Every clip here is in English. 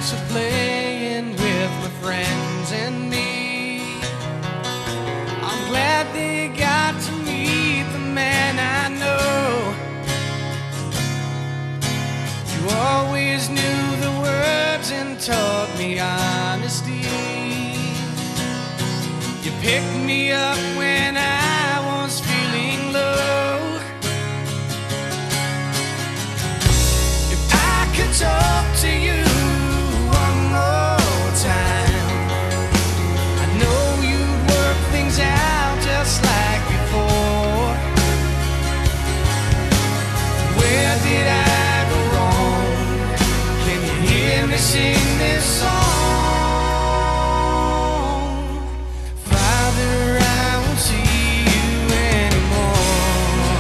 nights of playing with my friends and me. I'm glad they got to meet the man I know. You always knew the words and taught me honesty. You picked me up when I was feeling low. If I could talk to you one more time, I know you'd work things out just like before. Where did I go wrong? Can you hear me sing this song? Father, I won't see you anymore.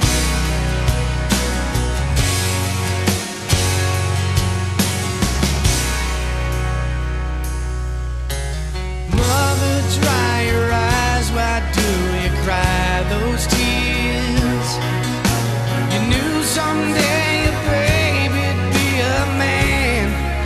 Mother, dry your eyes, why do you cry those tears? You knew someday your baby'd be a man.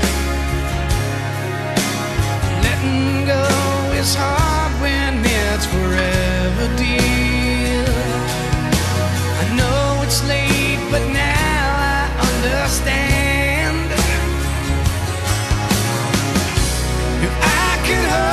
Letting go is hard when it's forever, dear. I know it's late, but now I understand. If I could